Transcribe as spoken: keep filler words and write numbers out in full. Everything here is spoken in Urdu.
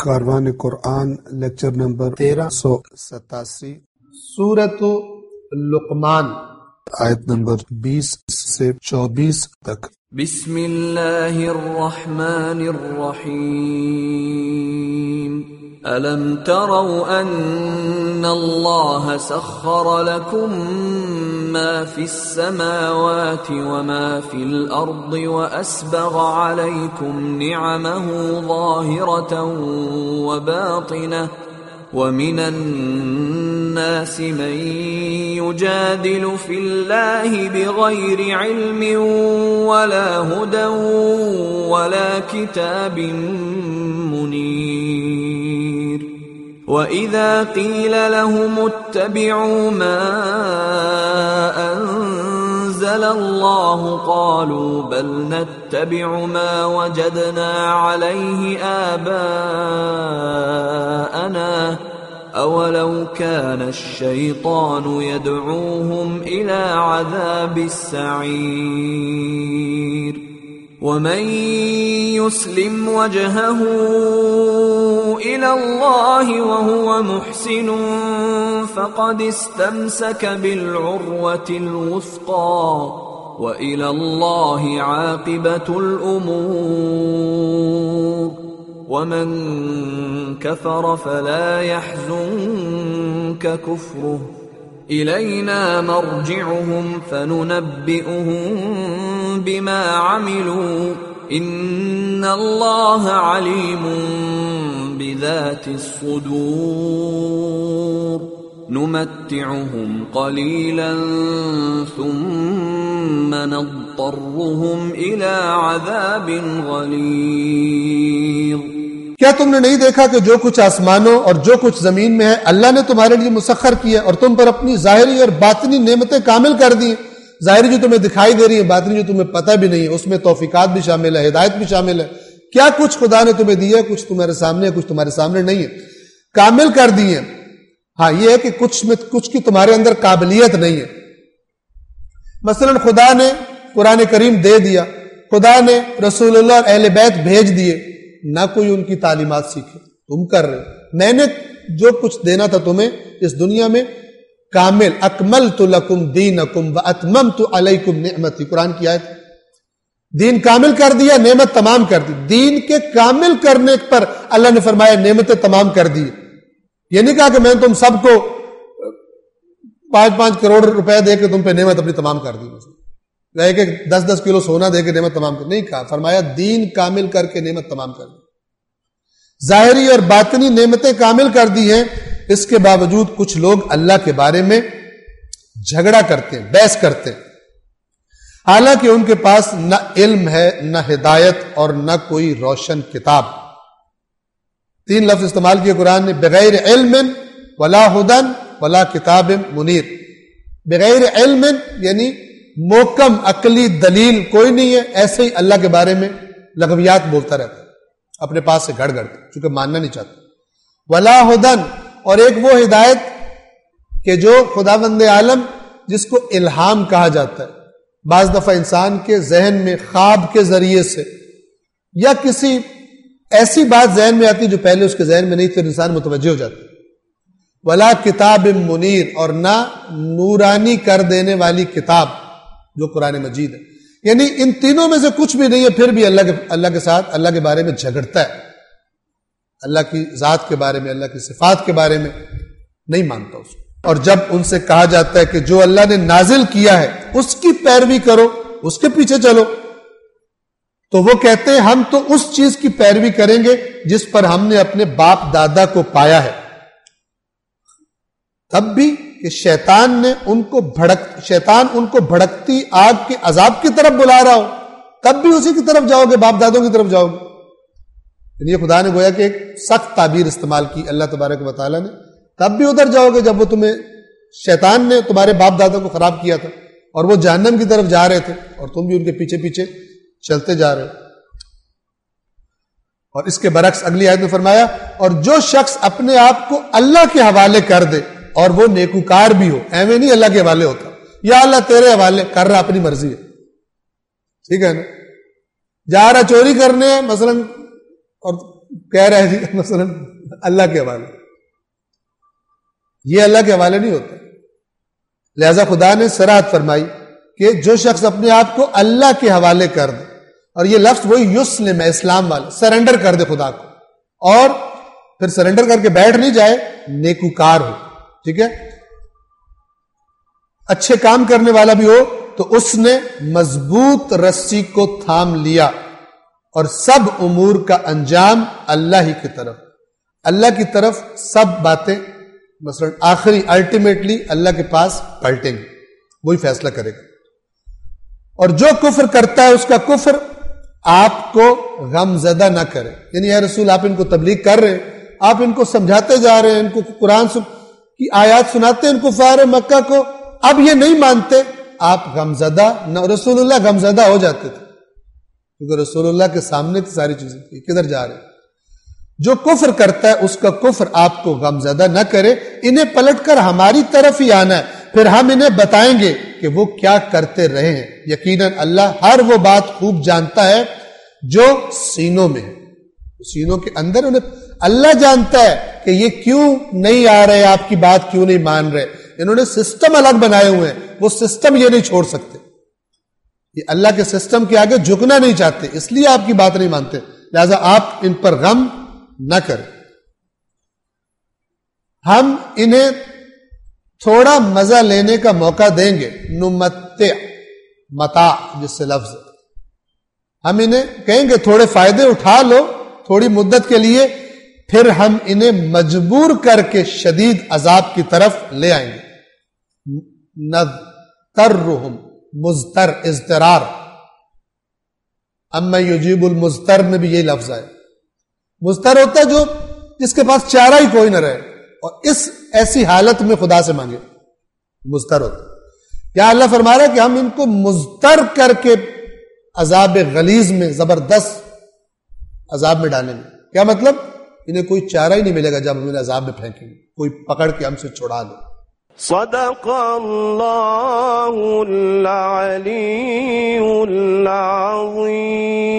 کاروان قرآن لیکچر نمبر تیرہ سو ستاسی، سورۃ لقمان، آیت نمبر بیس سے چوبیس تک۔ بسم اللہ الرحمن الرحیم۔ أَلَمْ تَرَوْا أَنَّ اللَّهَ سَخَّرَ لَكُم مَّا فِي السَّمَاوَاتِ وَمَا فِي الْأَرْضِ وَأَسْبَغَ عَلَيْكُمْ نِعَمَهُ ظَاهِرَةً وَبَاطِنَةً وَمِنَ النَّاسِ مَن يُجَادِلُ فِي اللَّهِ بِغَيْرِ عِلْمٍ وَلَا هُدًى وَلَا كِتَابٍ مُنِيرٍ وَإِذَا قِيلَ لَهُمُ اتَّبِعُوا مَا أَنزَلَ اللَّهُ قَالُوا بَلْ نَتَّبِعُ مَا وَجَدْنَا عَلَيْهِ آبَاءَنَا أَوَلَوْ كَانَ الشَّيْطَانُ يَدْعُوهُمْ إِلَى عَذَابِ السَّعِيرِ وَمَن يُسْلِمْ وَجْهَهُ إِلَى اللَّهِ وَهُوَ مُحْسِنٌ فَقَدِ اسْتَمْسَكَ بِالْعُرْوَةِ الْوُثْقَى وَإِلَى اللَّهِ عَاقِبَةُ الْأُمُورِ وَمَن كَفَرَ فَلَا يَحْزُنكَ كُفْرُهُ إِلَيْنَا مَرْجِعُهُمْ فَنُنَبِّئُهُم بِمَا عَمِلُوا إِنَّ اللَّهَ عَلِيمٌ بِذَاتِ الصُّدُورِ نُمَتِّعُهُمْ قَلِيلًا ثُمَّ نَضْطَرُّهُمْ إِلَى عَذَابٍ غَلِيظٍ۔ کیا تم نے نہیں دیکھا کہ جو کچھ آسمانوں اور جو کچھ زمین میں ہے اللہ نے تمہارے لیے مسخر کیا اور تم پر اپنی ظاہری اور باطنی نعمتیں کامل کر دی۔ ظاہری جو تمہیں دکھائی دے رہی ہے، باطنی جو تمہیں پتہ بھی نہیں ہے، اس میں توفیقات بھی شامل ہے، ہدایت بھی شامل ہے۔ کیا کچھ خدا نے تمہیں دیا ہے، کچھ تمہارے سامنے ہے، کچھ تمہارے سامنے نہیں ہے، کامل کر دیے۔ ہاں یہ ہے کہ کچھ میں کچھ کی تمہارے اندر قابلیت نہیں ہے۔ مثلا خدا نے قرآن کریم دے دیا، خدا نے رسول اللہ اور اہل بیت بھیج دیے، نہ کوئی ان کی تعلیمات سیکھے، تم کر رہے۔ میں نے جو کچھ دینا تھا تمہیں اس دنیا میں کامل، اکملت لکم دینکم واتممت علیکم نعمتی، قرآن کی آیت۔ دین کامل کر دیا، نعمت تمام کر دی۔ دین کے کامل کرنے پر اللہ نے فرمایا نعمتیں تمام کر دی۔ یہ نہیں کہا کہ میں تم سب کو پانچ پانچ کروڑ روپے دے کے تم پہ نعمت اپنی تمام کر دی، گئے کہ دس دس کلو سونا دے کے نعمت تمام کر، نہیں کہا، فرمایا دین کامل کر کے نعمت تمام کر دی۔ ظاہری اور باطنی نعمتیں کامل کر دی ہیں، اس کے باوجود کچھ لوگ اللہ کے بارے میں جھگڑا کرتے ہیں، بحث کرتے ہیں، حالانکہ ان کے پاس نہ علم ہے، نہ ہدایت اور نہ کوئی روشن کتاب۔ تین لفظ استعمال کیے قرآن نے، بغیر علم ولا ہدن ولا کتاب منیر۔ بغیر علم یعنی محکم عقلی دلیل کوئی نہیں ہے، ایسے ہی اللہ کے بارے میں لغویات بولتا رہتا ہے اپنے پاس سے گھڑ گھڑ کے، چونکہ ماننا نہیں چاہتا۔ ولا ہدن، اور ایک وہ ہدایت کہ جو خداوند عالم جس کو الہام کہا جاتا ہے، بعض دفعہ انسان کے ذہن میں خواب کے ذریعے سے یا کسی ایسی بات ذہن میں آتی جو پہلے اس کے ذہن میں نہیں تھی، انسان متوجہ ہو جاتا ہے۔ ولا کتاب منیر، اور نہ نورانی کر دینے والی کتاب جو قرآن مجید ہے۔ یعنی ان تینوں میں سے کچھ بھی نہیں ہے، پھر بھی اللہ کے اللہ کے ساتھ اللہ کے بارے میں جھگڑتا ہے، اللہ کی ذات کے بارے میں، اللہ کی صفات کے بارے میں نہیں مانتا اس کو۔ اور جب ان سے کہا جاتا ہے کہ جو اللہ نے نازل کیا ہے اس کی پیروی کرو، اس کے پیچھے چلو، تو وہ کہتے ہیں ہم تو اس چیز کی پیروی کریں گے جس پر ہم نے اپنے باپ دادا کو پایا ہے۔ تب بھی کہ شیطان نے ان کو بھڑک شیطان ان کو بھڑکتی آگ کے عذاب کی طرف بلا رہا ہو، تب بھی اسی کی طرف جاؤ گے، باپ دادوں کی طرف جاؤ گے۔ یہ خدا نے گویا کہ ایک سخت تعبیر استعمال کی اللہ تبارک و تعالیٰ نے، تب بھی ادھر جاؤ گے جب وہ تمہیں شیطان نے تمہارے باپ دادا کو خراب کیا تھا اور وہ جہنم کی طرف جا رہے تھے اور تم بھی ان کے پیچھے پیچھے چلتے جا رہے ہو۔ اور اس کے برعکس اگلی آیت میں فرمایا، اور جو شخص اپنے آپ کو اللہ کے حوالے کر دے اور وہ نیکوکار بھی ہو، ایویں نہیں اللہ کے حوالے ہوتا، یا اللہ تیرے حوالے کر رہا، اپنی مرضی ہے، ٹھیک ہے نا، جا رہا چوری کرنے مثلا اور کہہ رہا ہے جی مثلا اللہ کے حوالے، یہ اللہ کے حوالے نہیں ہوتا. لہذا خدا نے صراحت فرمائی کہ جو شخص اپنے آپ کو اللہ کے حوالے کر دے، اور یہ لفظ وہی یسلم ہے، اسلام والا، سرنڈر کر دے خدا کو، اور پھر سرنڈر کر کے بیٹھ نہیں جائے، نیکوکار ہو، ٹھیک ہے، اچھے کام کرنے والا بھی ہو، تو اس نے مضبوط رسی کو تھام لیا اور سب امور کا انجام اللہ ہی کی طرف، اللہ کی طرف سب باتیں مثلا آخری الٹیمیٹلی اللہ کے پاس پلٹیں گے، وہی فیصلہ کرے گا. اور جو کفر کرتا ہے اس کا کفر آپ کو غم زدہ نہ کرے. یعنی اے رسول آپ ان کو تبلیغ کر رہے ہیں، آپ ان کو سمجھاتے جا رہے ہیں، ان کو قرآن کی آیات سناتے ہیں ان کفار مکہ کو، اب یہ نہیں مانتے، آپ غم زدہ نہ. رسول اللہ غم زدہ ہو جاتے تھے کیونکہ رسول اللہ کے سامنے تھی ساری چیزیں، کدھر جا رہے ہیں. جو کفر کرتا ہے اس کا کفر آپ کو غم زدہ نہ کرے. انہیں پلٹ کر ہماری طرف ہی آنا ہے، پھر ہم انہیں بتائیں گے کہ وہ کیا کرتے رہے ہیں. یقیناً اللہ ہر وہ بات خوب جانتا ہے جو سینوں میں ہے، سینوں کے اندر. انہیں اللہ جانتا ہے کہ یہ کیوں نہیں آ رہے، آپ کی بات کیوں نہیں مان رہے. انہوں نے سسٹم الگ بنائے ہوئے ہیں، وہ سسٹم یہ نہیں چھوڑ سکتے، یہ اللہ کے سسٹم کے آگے جھکنا نہیں چاہتے، اس لیے آپ کی بات نہیں مانتے. لہذا آپ ان پر غم نہ کریں. ہم انہیں تھوڑا مزہ لینے کا موقع دیں گے. نمتع، متاع جس سے لفظ ہے، ہم انہیں کہیں گے تھوڑے فائدے اٹھا لو تھوڑی مدت کے لیے، پھر ہم انہیں مجبور کر کے شدید عذاب کی طرف لے آئیں گے. نضطرہم، مضطر اضطرار، اما یجیب المضطر میں بھی یہی لفظ ہے. مضطر ہوتا ہے جو جس کے پاس چارہ ہی کوئی نہ رہے، اور اس ایسی حالت میں خدا سے مانگے، مضطر ہوتا ہے. یا اللہ فرما رہا ہے کہ ہم ان کو مضطر کر کے عذاب غلیظ میں، زبردست عذاب میں ڈالیں گے. کیا مطلب؟ انہیں کوئی چارہ ہی نہیں ملے گا جب ہم انہیں عذاب میں پھینکیں گے، کوئی پکڑ کے ہم سے چھڑا لے. صدق اللہ العلی العظیم.